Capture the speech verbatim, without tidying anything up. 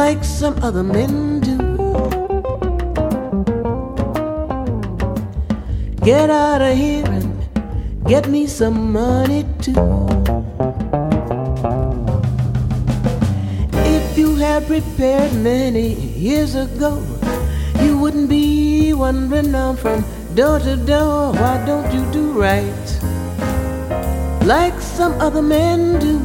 like some other men do. Get out of here and get me some money too. If you had prepared many years ago, you wouldn't be wandering now from door to door. Why don't you do right like some other men do?